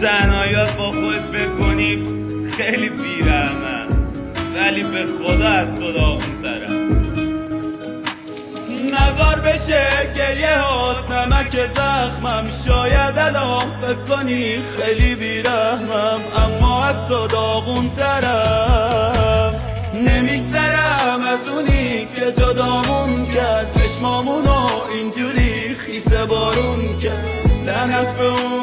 تنهاییات با خود بکنی خیلی بیرحمم، ولی به خدا از خدا اونترم. نظر بشه گریه هات نمک زخمم، شاید الان فکر کنی خیلی بیرحمم، اما از صداقون ترم. نمیگذرم از اونی که جدامون کرد، چشمامونو اینجوری خیس بارون کرد. لعنت به اون